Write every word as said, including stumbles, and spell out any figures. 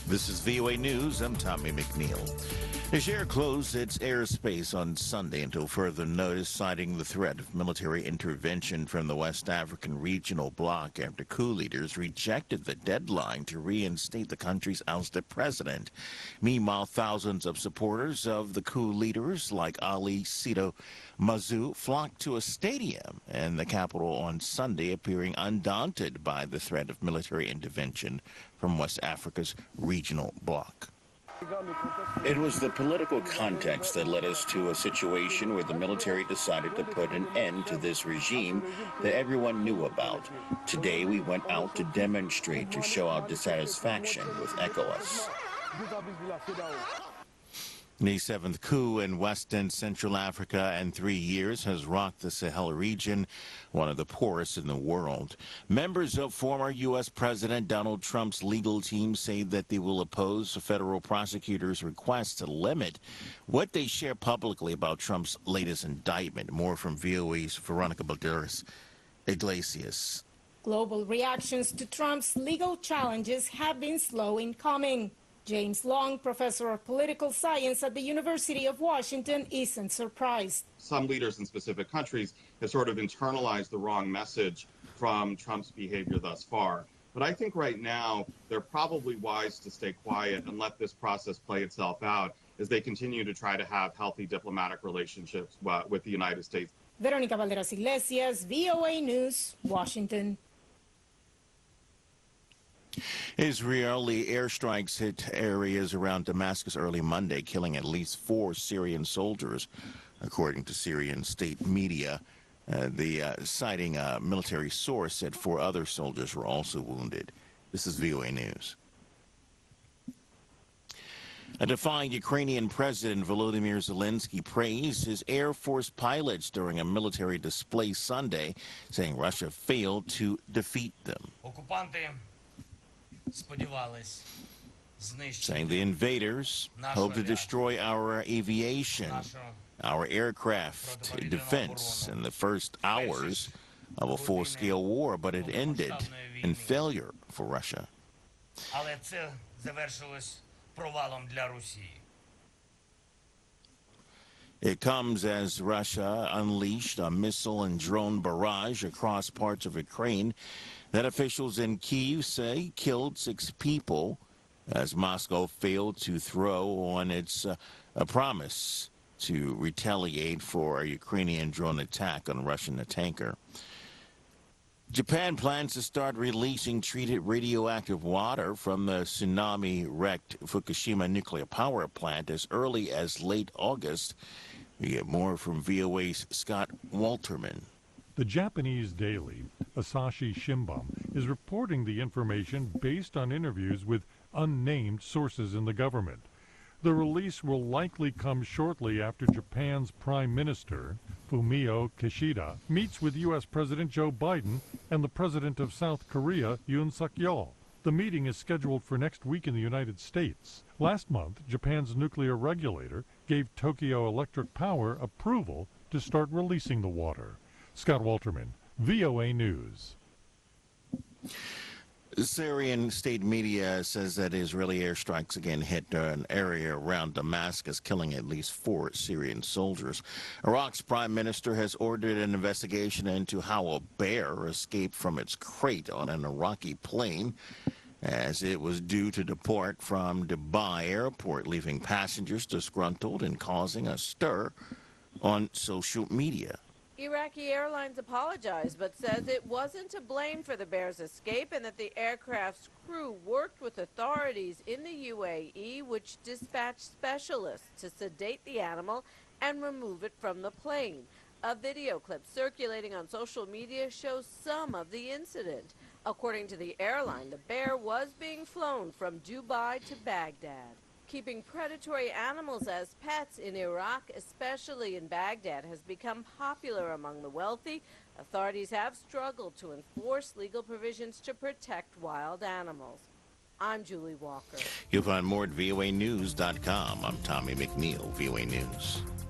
This is V O A News. I'm Tommy McNeil. Niger closed its airspace on Sunday until further notice, citing the threat of military intervention from the West African regional bloc after coup leaders rejected the deadline to reinstate the country's ousted president. Meanwhile, thousands of supporters of the coup leaders, like Ali Sito Mazou, flocked to a stadium in the capital on Sunday, appearing undaunted by the threat of military intervention from West Africa's regional bloc. It was the political context that led us to a situation where the military decided to put an end to this regime that everyone knew about. Today, we went out to demonstrate, to show our dissatisfaction with ECOWAS. The seventh coup in West and Central Africa in three years has rocked the Sahel region, one of the poorest in the world. Members of former U S President Donald Trump's legal team say that they will oppose the federal prosecutor's request to limit what they share publicly about Trump's latest indictment. More from V O A's Veronica Balderas Iglesias. Global reactions to Trump's legal challenges have been slow in coming. James Long, professor of political science at the University of Washington, isn't surprised. Some leaders in specific countries have sort of internalized the wrong message from Trump's behavior thus far. But I think right now they're probably wise to stay quiet and let this process play itself out as they continue to try to have healthy diplomatic relationships uh, with the United States. Veronica Balderas Iglesias, V O A News, Washington. Israeli airstrikes hit areas around Damascus early Monday, killing at least four Syrian soldiers, according to Syrian state media. Uh, the uh, citing a military source said four other soldiers were also wounded. This is V O A News. A defiant Ukrainian President Volodymyr Zelensky praised his Air Force pilots during a military display Sunday, saying Russia failed to defeat them. Saying the invaders hope to destroy our aviation, our aircraft defense in the first hours of a full-scale war, but it ended in failure for Russia. It comes as Russia unleashed a missile and drone barrage across parts of Ukraine that officials in Kyiv say killed six people, as Moscow failed to throw on its uh, a promise to retaliate for a Ukrainian drone attack on a Russian tanker. Japan plans to start releasing treated radioactive water from the tsunami-wrecked Fukushima nuclear power plant as early as late August. We get more from V O A's Scott Walterman. The Japanese daily Asahi Shimbun is reporting the information based on interviews with unnamed sources in the government. The release will likely come shortly after Japan's Prime Minister, Fumio Kishida, meets with U S President Joe Biden and the President of South Korea, Yoon Suk-yeol. The meeting is scheduled for next week in the United States. Last month, Japan's nuclear regulator gave Tokyo Electric Power approval to start releasing the water. Scott Walterman, V O A News. Syrian state media says that Israeli airstrikes again hit an area around Damascus, killing at least four Syrian soldiers. Iraq's prime minister has ordered an investigation into how a bear escaped from its crate on an Iraqi plane, as it was due to depart from Dubai airport, leaving passengers disgruntled and causing a stir on social media. Iraqi Airlines apologized, but says it wasn't to blame for the bear's escape and that the aircraft's crew worked with authorities in the U A E, which dispatched specialists to sedate the animal and remove it from the plane. A video clip circulating on social media shows some of the incident. According to the airline, the bear was being flown from Dubai to Baghdad. Keeping predatory animals as pets in Iraq, especially in Baghdad, has become popular among the wealthy. Authorities have struggled to enforce legal provisions to protect wild animals. I'm Julie Walker. You'll find more at V O A news dot com. I'm Tommy McNeil, V O A News.